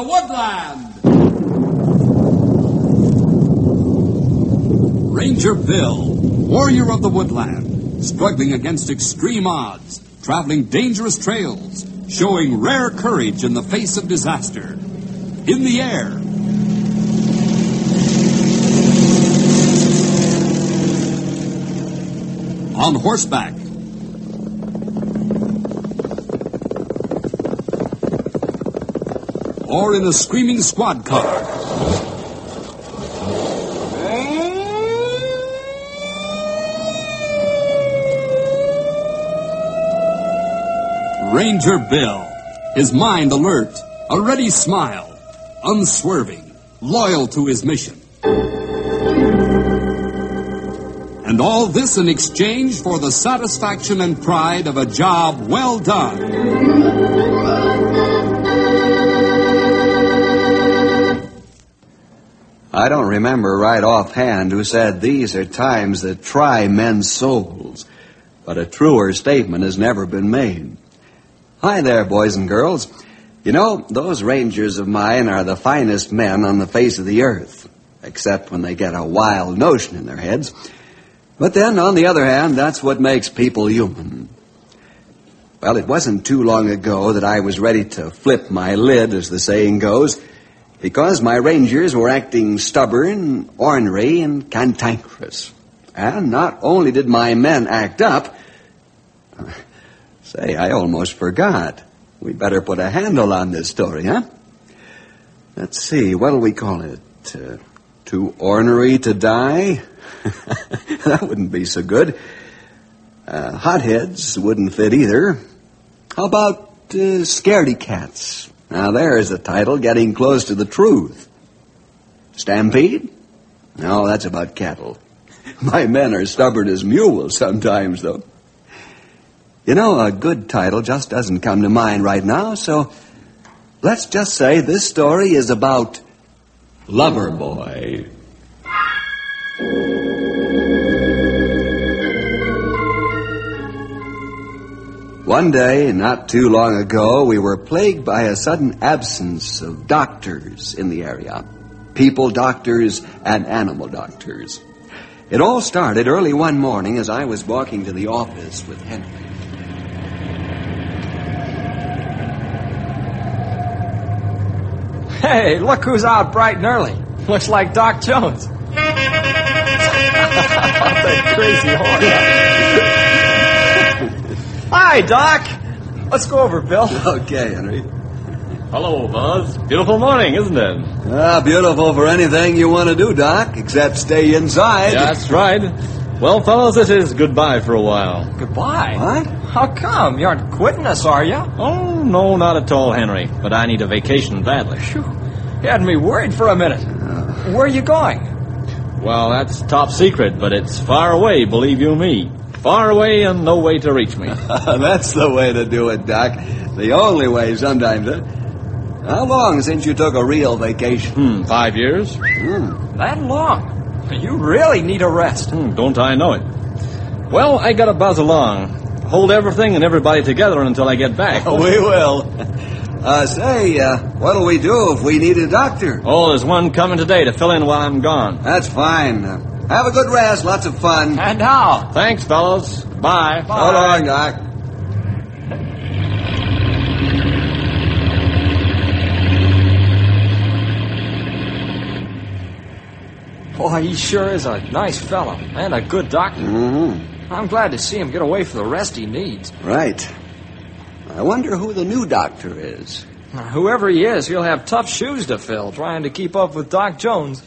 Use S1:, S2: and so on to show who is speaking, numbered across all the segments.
S1: the Woodland. Ranger Bill, warrior of the woodland, struggling against extreme odds, traveling dangerous trails, showing rare courage in the face of disaster. In the air. On horseback. Or in a screaming squad car. Ranger Bill, his mind alert, a ready smile, unswerving, loyal to his mission. And all this in exchange for the satisfaction and pride of a job well done.
S2: I don't remember right offhand who said these are times that try men's souls, but a truer statement has never been made. Hi there, boys and girls. You know, those rangers of mine are the finest men on the face of the earth, except when they get a wild notion in their heads. But then, on the other hand, that's what makes people human. Well, it wasn't too long ago that I was ready to flip my lid, as the saying goes, because my rangers were acting stubborn, ornery, and cantankerous. And not only did my men act up... Say, I almost forgot. We better put a handle on this story, huh? Let's see, what'll we call it? Too ornery to die? That wouldn't be so good. Hotheads wouldn't fit either. How about scaredy cats? Now there's a title getting close to the truth. Stampede? No, that's about cattle. My men are stubborn as mules sometimes, though. You know, a good title just doesn't come to mind right now, so let's just say this story is about Loverboy. One day, not too long ago, we were plagued by a sudden absence of doctors in the area. People doctors and animal doctors. It all started early one morning as I was walking to the office with Henry.
S3: Hey, look who's out bright and early. Looks like Doc Jones. Crazy horse. Hi, Doc. Let's go over, Bill.
S2: Okay, Henry.
S4: Hello, Buzz. Beautiful morning, isn't it?
S2: Beautiful for anything you want to do, Doc, except stay inside.
S4: That's right. Well, fellows, it is goodbye for a while.
S3: Goodbye?
S2: What?
S3: How come? You aren't quitting us, are you?
S4: Oh, no, not at all, Henry. But I need a vacation badly.
S3: Phew. You had me worried for a minute. Where are you going?
S4: Well, that's top secret, but it's far away, believe you me. Far away and no way to reach me.
S2: That's the way to do it, Doc. The only way sometimes. How long since you took a real vacation?
S4: 5 years.
S3: That long? You really need a rest.
S4: Don't I know it? Well, I gotta buzz along. Hold everything and everybody together until I get back.
S2: We will. Say, what'll we do if we need a doctor?
S4: Oh, there's one coming today to fill in while I'm gone.
S2: That's fine. Have a good rest. Lots of fun.
S3: And how?
S4: Thanks, fellows. Bye.
S2: So long, Doc.
S3: Boy, he sure is a nice fellow and a good doctor.
S2: Mm-hmm.
S3: I'm glad to see him get away for the rest he needs.
S2: Right. I wonder who the new doctor is.
S3: Whoever he is, he'll have tough shoes to fill trying to keep up with Doc Jones.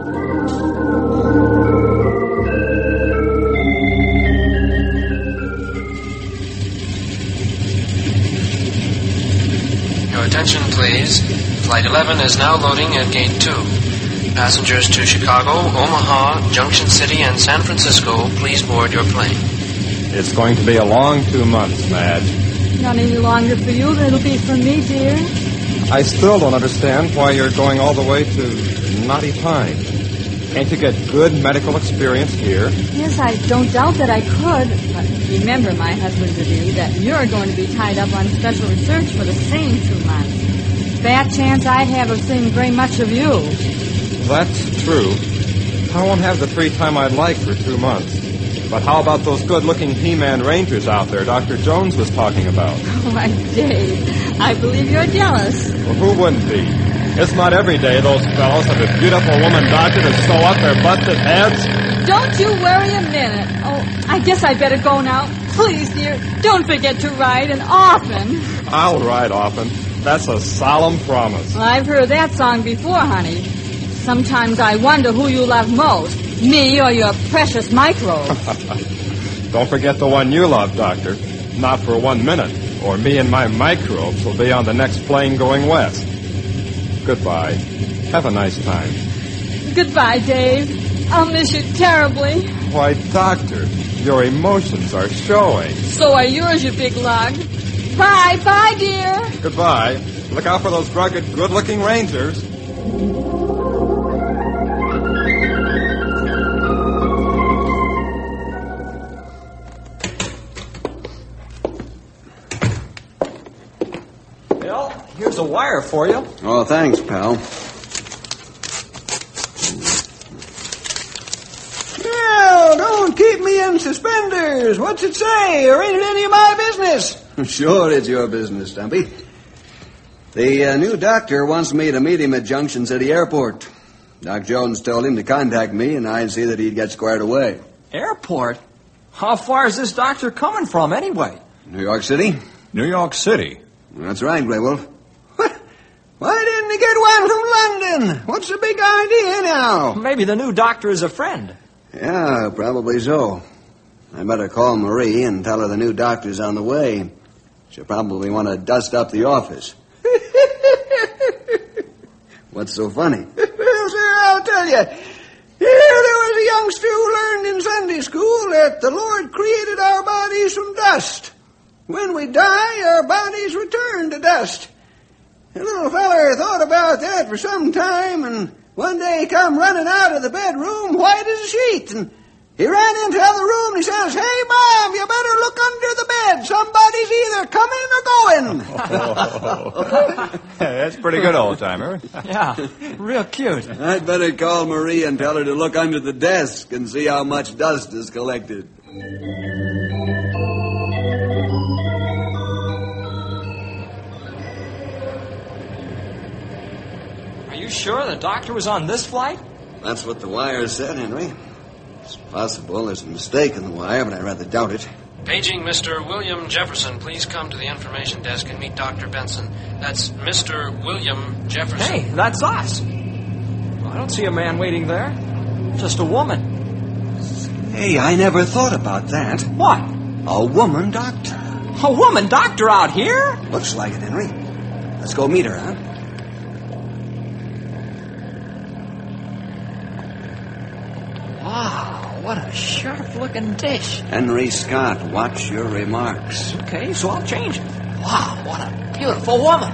S5: Your attention, please. Flight 11 is now loading at Gate 2. Passengers to Chicago, Omaha, Junction City, and San Francisco, please board your plane.
S6: It's going to be a long 2 months, Madge.
S7: Not any longer for you than it'll be for me, dear.
S6: I still don't understand why you're going all the way to Knotty Pine. Can't you get good medical experience here?
S7: Yes, I don't doubt that I could. But remember, my husband to be, that you're going to be tied up on special research for the same 2 months. fat chance I have of seeing very much of you.
S6: That's true. I won't have the free time I'd like for 2 months. But how about those good-looking He-Man Rangers out there Dr. Jones was talking about?
S7: Why, Dave, I believe you're jealous.
S6: Well, who wouldn't be? It's not every day those fellows have a beautiful woman doctor to sew up their butts and heads.
S7: Don't you worry a minute. Oh, I guess I'd better go now. Please, dear, don't forget to ride, and often.
S6: I'll ride often. That's a solemn promise.
S7: Well, I've heard that song before, honey. Sometimes I wonder who you love most, me or your precious microbe.
S6: Don't forget the one you love, Doctor. Not for 1 minute, or me and my microbes will be on the next plane going west. Goodbye. Have a nice time.
S7: Goodbye, Dave. I'll miss you terribly.
S6: Why, Doctor, your emotions are showing.
S7: So are yours, you big lug. Bye. Bye, dear.
S6: Goodbye. Look out for those rugged, good-looking Rangers.
S3: Bill, here's a wire for you.
S2: Oh, thanks, pal.
S8: No, don't keep me in suspenders. What's it say? Or ain't it any of my business?
S2: Sure, it's your business, Stumpy. The new doctor wants me to meet him at Junction City Airport. Doc Jones told him to contact me, and I'd see that he'd get squared away.
S3: Airport? How far is this doctor coming from, anyway?
S2: New York City?
S6: New York City.
S2: That's right, Grey Wolf.
S8: Why didn't he get one from London? What's the big idea now?
S3: Maybe the new doctor is a friend.
S2: Yeah, probably so. I better call Marie and tell her the new doctor's on the way. She'll probably want to dust up the office. What's so funny?
S8: Well, sir, I'll tell you. Here there was a youngster who learned in Sunday school that the Lord created our bodies from dust. When we die, our bodies return to dust. The little feller thought about that for some time, and one day he come running out of the bedroom, white as a sheet, and he ran into the other room, and he says, "Hey, Mom, you better look under the bed. Somebody's either coming or going."
S6: That's pretty good, old-timer.
S3: Yeah, real cute.
S2: I'd better call Marie and tell her to look under the desk and see how much dust is collected.
S3: Are you sure the doctor was on this flight?
S2: That's what the wire said, Henry. It's possible there's a mistake in the wire, but I rather doubt it.
S5: Paging Mr. William Jefferson, please come to the information desk and meet Dr. Benson. That's Mr. William Jefferson.
S3: Hey, that's us. I don't see a man waiting there. Just a woman.
S2: Hey, I never thought about that.
S3: What?
S2: A woman doctor.
S3: A woman doctor out here?
S2: Looks like it, Henry. Let's go meet her, huh?
S3: Wow, what a sharp-looking dish.
S2: Henry Scott, watch your remarks.
S3: Okay, so I'll change it. Wow, what a beautiful woman.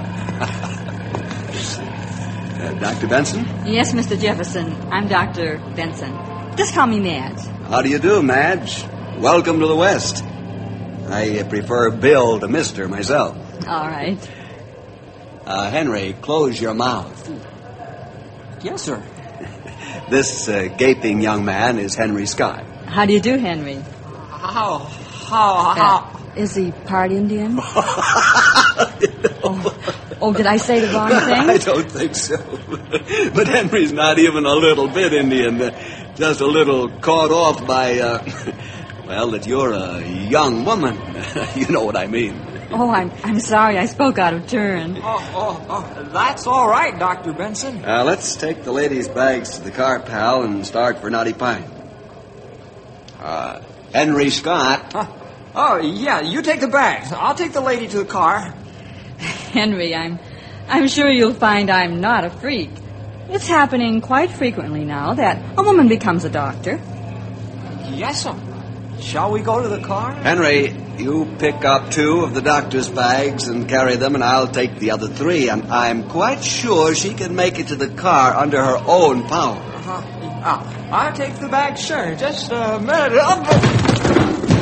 S2: Dr. Benson?
S7: Yes, Mr. Jefferson. I'm Dr. Benson. Just call me Madge.
S2: How do you do, Madge? Welcome to the West. I prefer Bill to Mr. myself.
S7: All right.
S2: Henry, close your mouth.
S3: Yes, sir.
S2: This gaping young man is Henry Scott.
S7: How do you do, Henry?
S3: How?
S7: Is he part Indian? Oh, did I say the wrong thing?
S2: I don't think so. But Henry's not even a little bit Indian. Just a little caught off by, well, that you're a young woman. You know what I mean.
S7: Oh, I'm sorry. I spoke out of turn.
S3: Oh, that's all right, Dr. Benson.
S2: Let's take the ladies' bags to the car, pal, and start for Knotty Pine. Henry Scott.
S3: Oh, yeah, you take the bags. I'll take the lady to the car.
S7: Henry, I'm sure you'll find I'm not a freak. It's happening quite frequently now that a woman becomes a doctor.
S3: Yes, sir. Shall we go to the car?
S2: Henry, you pick up 2 of the doctor's bags and carry them, and I'll take the other 3. And I'm quite sure she can make it to the car under her own power.
S3: I'll take the bag, sure. Just a minute.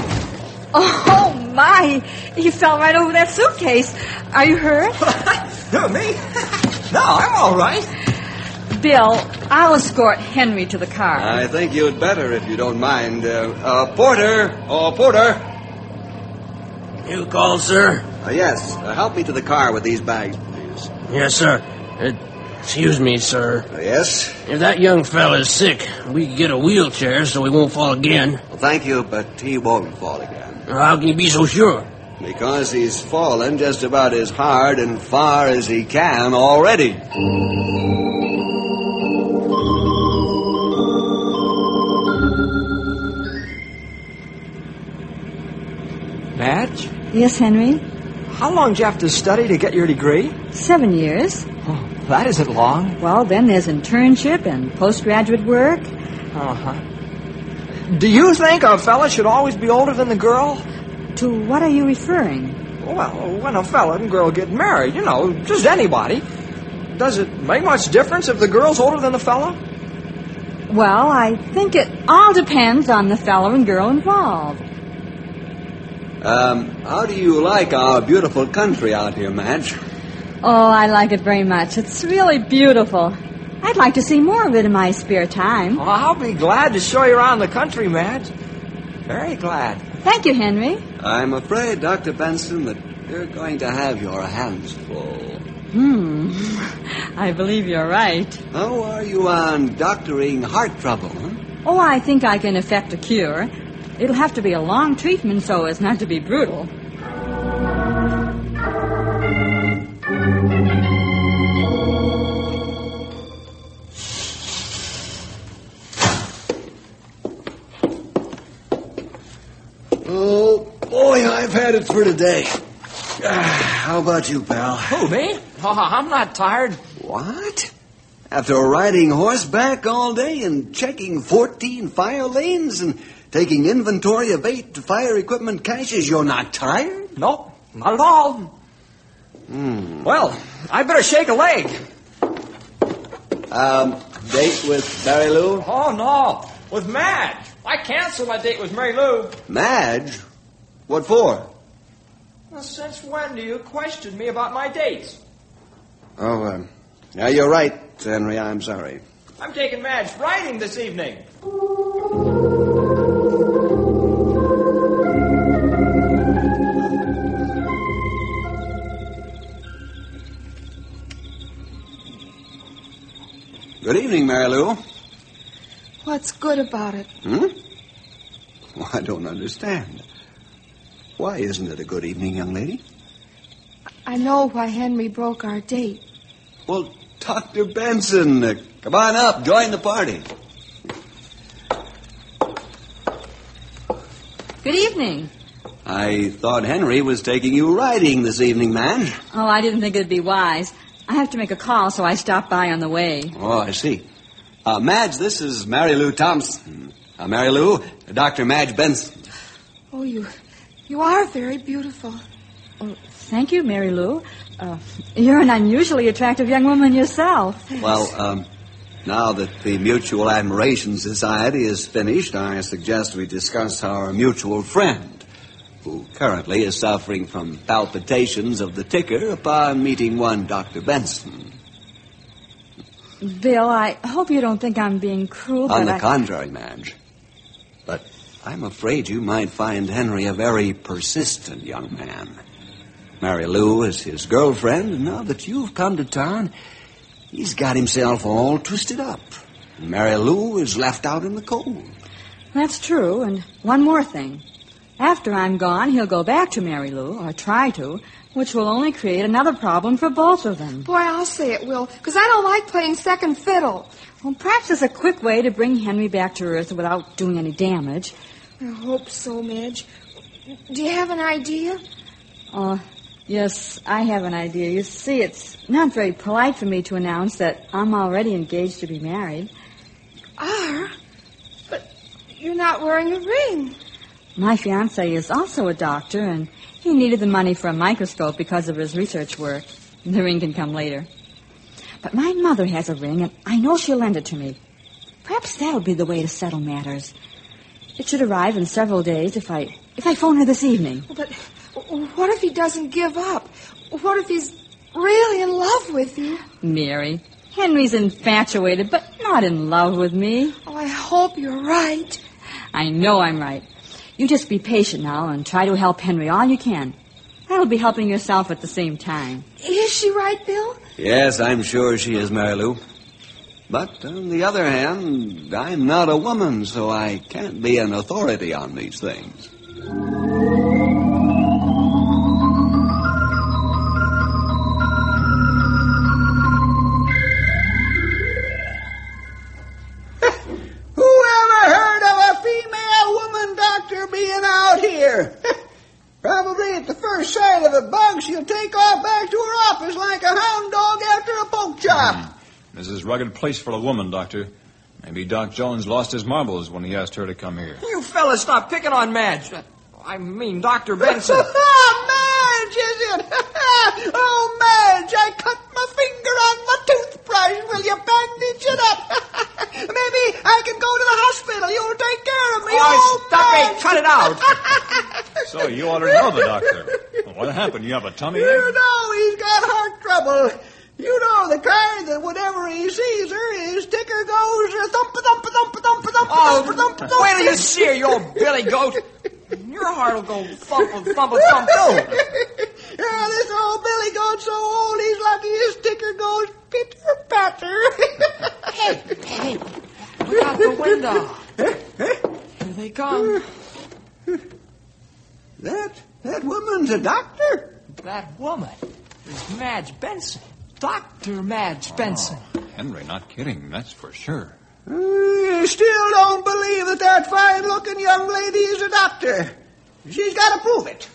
S7: Oh, my. He fell right over that suitcase. Are you hurt?
S3: Who, me? No, I'm all right.
S7: Bill, I'll escort Henry to the car.
S2: I think you'd better if you don't mind. Porter! Oh, Porter!
S9: You called, sir?
S2: Yes. Help me to the car with these bags, please.
S9: Yes, sir. Excuse me, sir.
S2: Yes?
S9: If that young fella's sick, we could get a wheelchair so he won't fall again.
S2: Well, thank you, but he won't fall again.
S9: How can you be so sure?
S2: Because he's fallen just about as hard and far as he can already.
S3: Madge?
S7: Yes, Henry?
S3: How long did you have to study to get your degree?
S7: 7 years.
S3: Oh, that isn't long.
S7: Well, then there's internship and postgraduate work.
S3: Uh-huh. Do you think a fella should always be older than the girl?
S7: To what are you referring?
S3: Well, when a fella and girl get married, just anybody. Does it make much difference if the girl's older than the fella?
S7: Well, I think it all depends on the fellow and girl involved.
S2: How do you like our beautiful country out here, Madge?
S7: Oh, I like it very much. It's really beautiful. I'd like to see more of it in my spare time.
S3: Oh, I'll be glad to show you around the country, Madge. Very glad.
S7: Thank you, Henry.
S2: I'm afraid, Dr. Benson, that you're going to have your hands full.
S7: I believe you're right.
S2: How are you on doctoring heart trouble, huh?
S7: Oh, I think I can effect a cure. It'll have to be a long treatment so as not to be brutal.
S2: Oh, boy, I've had it for today. How about you, pal?
S3: Who, me? Oh, I'm not tired.
S2: What? After riding horseback all day and checking 14 fire lanes and taking inventory of 8 fire equipment caches, you're not tired?
S3: Nope, not at all. Well, I better shake a leg.
S2: Date with Mary Lou?
S3: Oh, no. With Madge. I canceled my date with Mary Lou.
S2: Madge? What for?
S3: Well, since when do you question me about my dates?
S2: Oh, yeah, you're right, Henry. I'm sorry.
S3: I'm taking Madge riding this evening.
S2: Good evening, Mary Lou.
S10: What's good about it?
S2: Well, I don't understand. Why isn't it a good evening, young lady?
S10: I know why Henry broke our date.
S2: Well, Dr. Benson, come on up. Join the party.
S7: Good evening.
S2: I thought Henry was taking you riding this evening, Madge.
S7: Oh, I didn't think it'd be wise. I have to make a call, so I stopped by on the way.
S2: Oh, I see. Madge, this is Mary Lou Thompson. Mary Lou, Dr. Madge Benson.
S10: Oh, you are very beautiful.
S7: Oh, thank you, Mary Lou. You're an unusually attractive young woman yourself.
S2: Well, now that the Mutual Admiration Society is finished, I suggest we discuss our mutual friend, who currently is suffering from palpitations of the ticker upon meeting one Dr. Benson.
S7: Bill, I hope you don't think I'm being cruel,
S2: On the contrary, Madge. But I'm afraid you might find Henry a very persistent young man. Mary Lou is his girlfriend, and now that you've come to town, he's got himself all twisted up. And Mary Lou is left out in the cold.
S7: That's true, and one more thing. After I'm gone, he'll go back to Mary Lou, or try to, which will only create another problem for both of them.
S10: Boy, I'll say it will, because I don't like playing second fiddle.
S7: Well, perhaps there's a quick way to bring Henry back to Earth without doing any damage.
S10: I hope so, Midge. Do you have an idea?
S7: Yes, I have an idea. You see, it's not very polite for me to announce that I'm already engaged to be married.
S10: Are? But you're not wearing a ring.
S7: My fiancé is also a doctor, and he needed the money for a microscope because of his research work. The ring can come later. But my mother has a ring, and I know she'll lend it to me. Perhaps that'll be the way to settle matters. It should arrive in several days if I phone her this evening.
S10: But what if he doesn't give up? What if he's really in love with you.
S7: Mary, Henry's infatuated, but not in love with me.
S10: Oh, I hope you're right.
S7: I know I'm right. You just be patient now and try to help Henry all you can. That'll be helping yourself at the same time.
S10: Is she right, Bill?
S2: Yes, I'm sure she is, Mary Lou. But on the other hand, I'm not a woman, so I can't be an authority on these things.
S8: Whoever heard of a female woman doctor being out here? Probably at the first sight of a bug, she'll take off back to her office like a hound dog after a poke chop.
S11: This is a rugged place for a woman, Doctor. Maybe Doc Jones lost his marbles when he asked her to come here.
S3: You fellas stop picking on Madge. I mean, Dr. Benson.
S8: Madge, is it? Oh, Madge, I cut my finger on my toothbrush. Will you bandage it up? Maybe I can go to the hospital. You'll take care of me.
S3: Oh, stop it. Cut it out.
S11: So you ought to know the doctor. What happened? You have a tummy ache?
S8: You know he's got heart trouble. You know the kind that whenever he sees her, his ticker goes thump thump thump thump thump
S3: Oh,
S8: thump thump.
S3: wait till you see her, you old billy goat. Your heart will go thump thump thump too.
S8: Yeah, this old Billy Goat's so old he's lucky his ticker goes pitter patter.
S3: Hey, look out the window. Here they come.
S8: That woman's a doctor?
S3: That woman is Madge Benson. Dr. Madge Benson.
S11: Henry, not kidding, that's for sure.
S8: You still don't believe that fine-looking young lady is a doctor. She's got to prove it.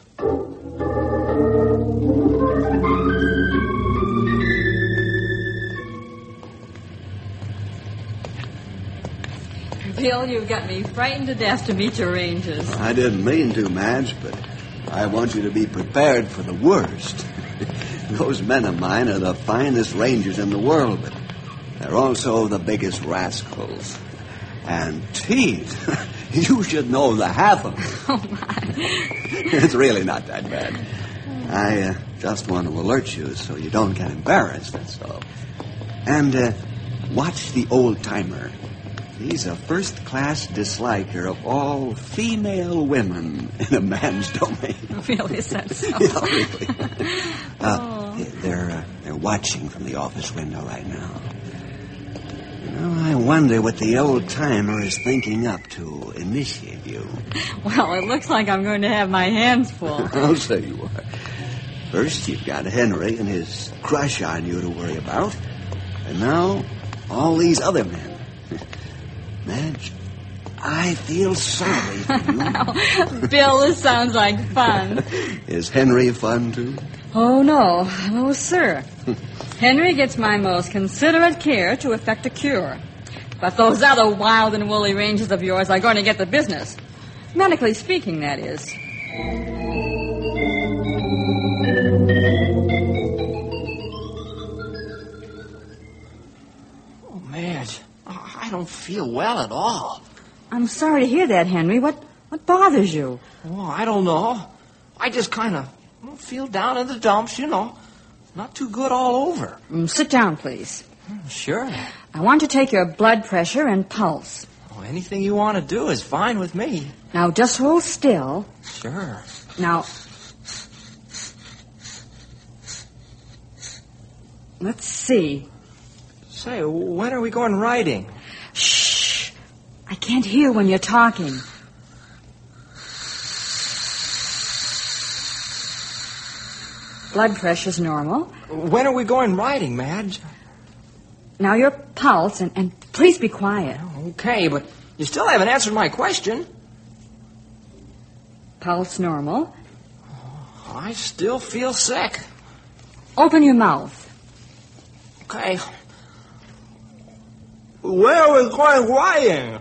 S7: Bill, you've got me frightened to death to meet your rangers.
S2: I didn't mean to, Madge, but I want you to be prepared for the worst. Those men of mine are the finest rangers in the world, but they're also the biggest rascals. And teeth, you should know the half of them.
S7: Oh, my.
S2: It's really not that bad. I just want to alert you so you don't get embarrassed, that's all. And watch the old-timer. He's a first-class disliker of all female women in a man's domain.
S7: Really, is that so?
S2: Yeah, really. They're watching from the office window right now. You know, I wonder what the old-timer is thinking up to initiate you.
S7: Well, it looks like I'm going to have my hands full.
S2: I'll say you are. First, you've got Henry and his crush on you to worry about. And now, all these other men. Madge, I feel sorry for you.
S7: Bill, this sounds like fun.
S2: Is Henry fun, too?
S7: Oh, no. No, sir. Henry gets my most considerate care to effect a cure. But those other wild and woolly rangers of yours are going to get the business. Medically speaking, that is.
S3: Oh, Madge, I don't feel well at all.
S7: I'm sorry to hear that, Henry. What bothers you?
S3: Oh, I don't know. I just kind of feel down in the dumps, you know. Not too good all over.
S7: Sit down, please.
S3: Sure.
S7: I want to take your blood pressure and pulse.
S3: Oh, anything you want to do is fine with me.
S7: Now, just hold still.
S3: Sure.
S7: Now, let's see.
S3: Say, when are we going riding?
S7: Shh. I can't hear when you're talking. Blood pressure's normal.
S3: When are we going riding, Madge?
S7: Now your pulse, and please be quiet.
S3: Okay, but you still haven't answered my question.
S7: Pulse normal.
S3: I still feel sick.
S7: Open your mouth.
S3: Okay. Where are we going riding?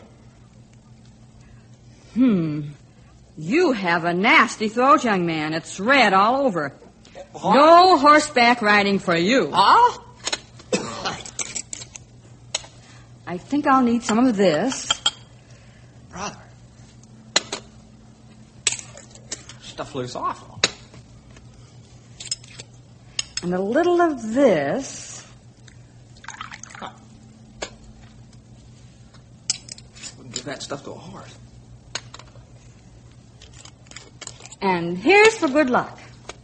S7: You have a nasty throat, young man. It's red all over. What? No horseback riding for you.
S3: Huh?
S7: I think I'll need some of this.
S3: Brother. Stuff looks awful.
S7: And a little of this.
S3: Give that stuff to a horse.
S7: And here's for good luck.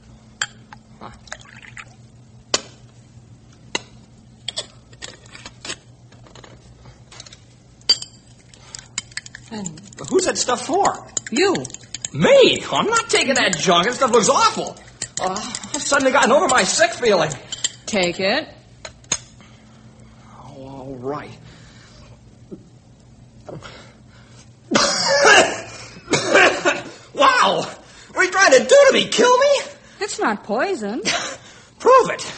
S3: And who's that stuff for?
S7: You.
S3: Me? I'm not taking that junk. That stuff looks awful. I've suddenly gotten over my sick feeling.
S7: Take it.
S3: Oh, all right. Wow! What are you trying to do to me? Kill me?
S7: It's not poison.
S3: Prove it.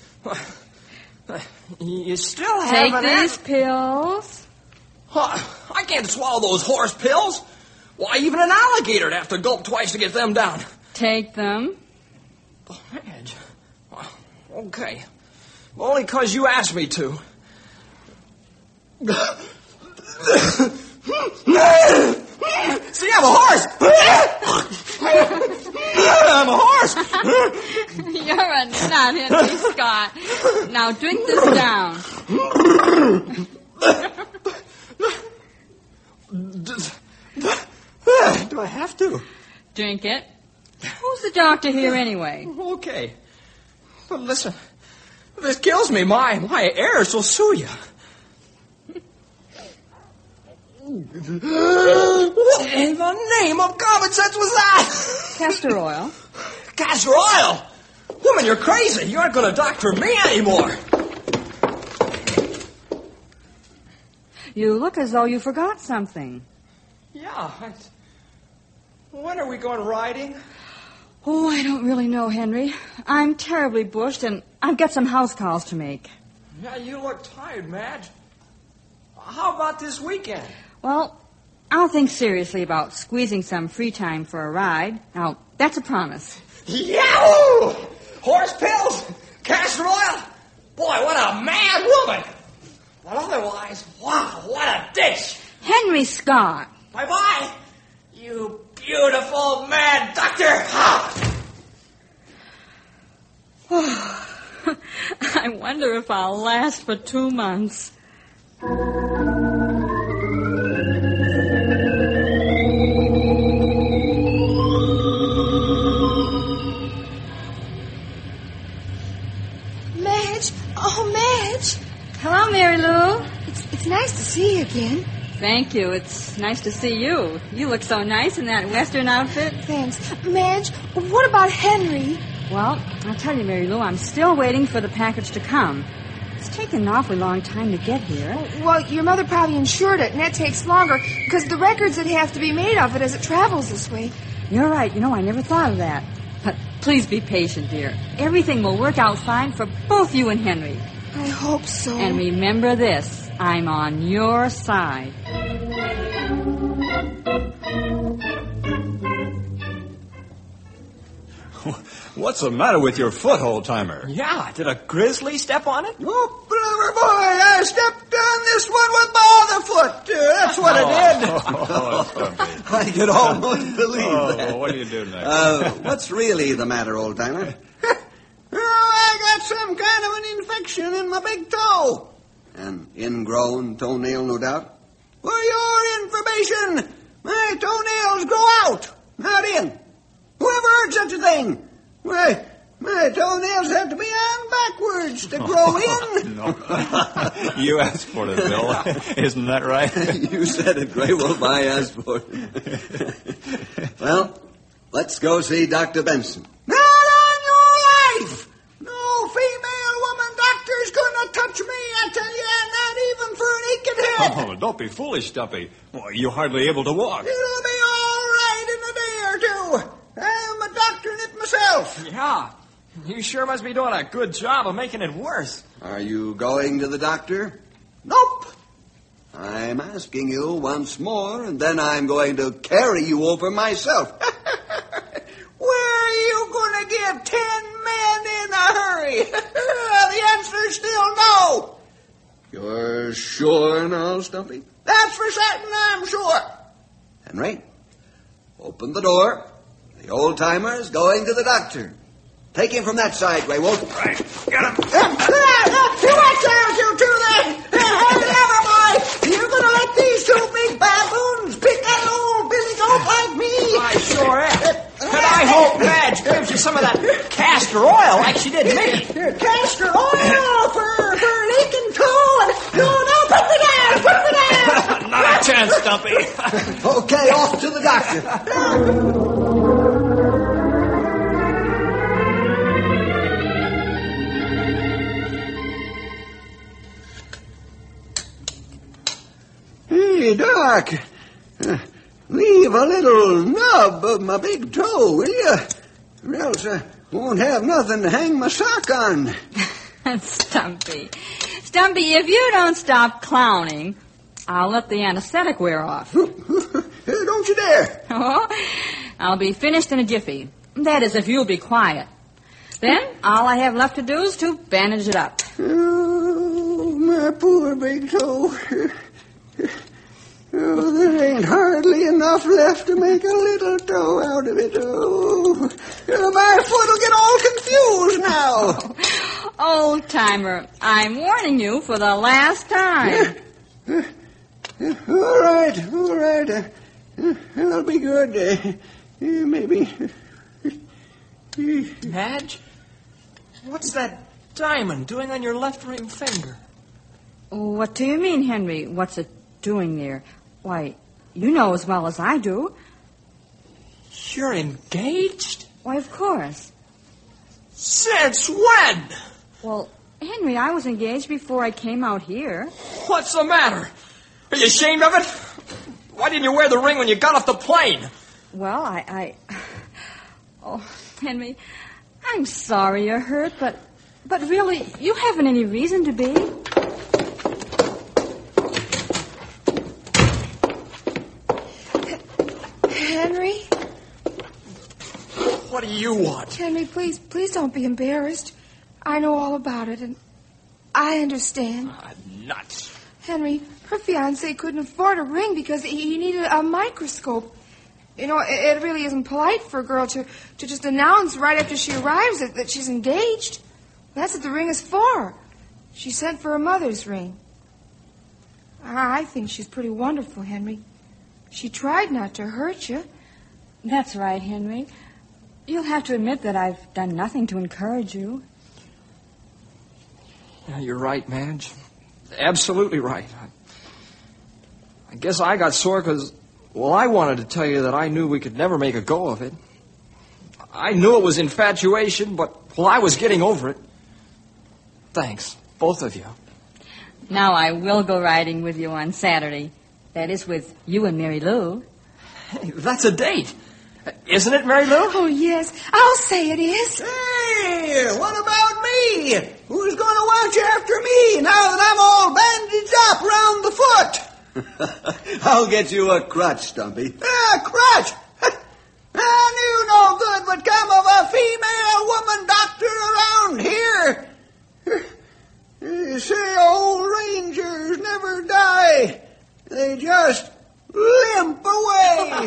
S3: You still
S7: Take
S3: haven't...
S7: these pills.
S3: I can't swallow those horse pills. Why, even an alligator'd have to gulp twice to get them down.
S7: Take them.
S3: Oh, Madge. Okay. Only 'cause you asked me to. See, I'm a horse! I'm a horse!
S7: You're a nut, Henry Scott. Now drink this down.
S3: Do I have to?
S7: Drink it. Who's the doctor here anyway?
S3: Okay. But listen, if this kills me, my heirs will sue you. What in the name of common sense was that?
S7: Castor oil.
S3: Castor oil? Woman, you're crazy. You aren't going to doctor me anymore.
S7: You look as though you forgot something.
S3: Yeah. When are we going riding?
S7: Oh, I don't really know, Henry. I'm terribly bushed, and I've got some house calls to make.
S3: Yeah, you look tired, Madge. How about this weekend?
S7: Well, I'll think seriously about squeezing some free time for a ride. Now, that's a promise.
S3: Yahoo! Horse pills? Castor oil? Boy, what a mad woman! But otherwise, wow, what a dish!
S7: Henry Scott!
S3: Bye-bye, you beautiful mad doctor!
S7: I wonder if I'll last for 2 months.
S10: Madge! Oh, Madge!
S7: Hello, Mary Lou.
S10: It's nice to see you again.
S7: Thank you. It's nice to see you. You look so nice in that Western outfit.
S10: Thanks. Madge, what about Henry?
S7: Well, I'll tell you, Mary Lou, I'm still waiting for the package to come. It's taken an awfully long time to get here.
S10: Well, your mother probably insured it, and that takes longer, because the records would have to be made of it as it travels this way.
S7: You're right. You know, I never thought of that. But please be patient, dear. Everything will work out fine for both you and Henry.
S10: I hope so.
S7: And remember this, I'm on your side.
S11: What's the matter with your foot, old-timer?
S3: Yeah, did a grizzly step on it?
S8: Oh, brother boy, I stepped on this one with my other foot. That's what I did.
S2: I could almost believe that.
S11: What do you do next?
S2: What's really the matter, old-timer?
S8: I got some kind of an infection in my big toe.
S2: An ingrown toenail, no doubt?
S8: For your information, my toenails grow out, not in. Whoever heard such a thing? Why, my toenails have to be on backwards to grow in.
S11: No. You asked for it, Bill. Isn't that right?
S2: You said it, Grey Wolf. I asked for it. Well, let's go see Dr. Benson.
S8: Not on your life! No female woman doctor's gonna touch me, I tell you, not even for an aching head.
S11: Oh, don't be foolish, Stumpy. Well, you're hardly able to walk.
S8: It'll be all right in a day or two. I'm a doctoring it myself.
S3: Yeah. You sure must be doing a good job of making it worse.
S2: Are you going to the doctor?
S8: Nope.
S2: I'm asking you once more, and then I'm going to carry you over myself.
S8: Where are you going to get 10 men in a hurry? The answer's still no.
S2: You're sure now, Stumpy?
S8: That's for certain, I'm sure.
S2: Henry, open the door. The old-timer's going to the doctor. Take him from that side, Grey Wolf.
S3: Right. Get him.
S8: You watch out, you two there. Hey, never mind. You're going to let these two big baboons pick that old Billy Goat like me?
S3: I sure am. And I hope Madge gives you some of that castor oil like she did me.
S8: Castor oil for leaking coal. No, put me down.
S3: Not a chance, Stumpy.
S2: Okay, off to the doctor.
S8: Hey, Doc, leave a little nub of my big toe, will you? Or else I won't have nothing to hang my sock on.
S7: Stumpy, if you don't stop clowning, I'll let the anesthetic wear off.
S8: Don't you dare.
S7: Oh, I'll be finished in a jiffy. That is, if you'll be quiet. Then all I have left to do is to bandage it up.
S8: Oh, my poor big toe. Oh, there ain't hardly enough left to make a little dough out of it. Oh, my foot'll get all confused now.
S7: Old-timer, I'm warning you for the last time.
S8: All right. I'll be good. Maybe.
S3: Madge, what's that diamond doing on your left ring finger?
S7: What do you mean, Henry? What's it doing there? Why, you know as well as I do.
S3: You're engaged?
S7: Why, of course.
S3: Since when?
S7: Well, Henry, I was engaged before I came out here.
S3: What's the matter? Are you ashamed of it? Why didn't you wear the ring when you got off the plane?
S7: Well, Oh, Henry, I'm sorry you're hurt, but really, you haven't any reason to be.
S10: Henry?
S3: What do you want?
S10: Henry, please don't be embarrassed. I know all about it, and I understand.
S3: Nuts.
S10: Henry, her fiancé couldn't afford a ring because he needed a microscope. You know, it really isn't polite for a girl to just announce right after she arrives that she's engaged. That's what the ring is for. She sent for her mother's ring. I think she's pretty wonderful, Henry. She tried not to hurt you.
S7: That's right, Henry. You'll have to admit that I've done nothing to encourage you.
S3: Yeah, you're right, Madge. Absolutely right. I guess I got sore because, well, I wanted to tell you that I knew we could never make a go of it. I knew it was infatuation, but, well, I was getting over it. Thanks, both of you.
S7: Now I will go riding with you on Saturday. That is with you and Mary Lou.
S3: Hey, that's a date. Isn't it, Mary Lou?
S10: Oh, yes. I'll say it is.
S8: Hey, what about me? Who's going to watch after me now that I'm all bandaged up round the foot?
S2: I'll get you a crutch, Stumpy.
S8: A crutch? I knew no good would come of a female woman doctor around here. You say old rangers never die. They just limp away.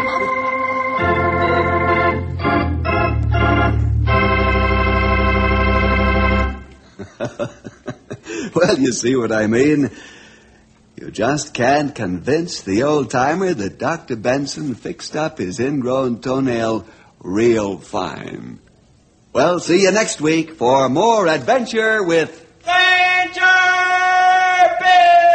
S2: Well, you see what I mean. You just can't convince the old-timer that Dr. Benson fixed up his ingrown toenail real fine. Well, see you next week for more adventure with
S3: Danger Bill!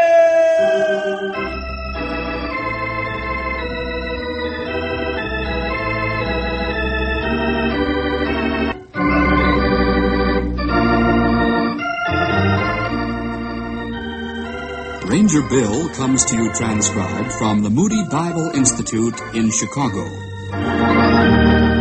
S1: Ranger Bill comes to you transcribed from the Moody Bible Institute in Chicago.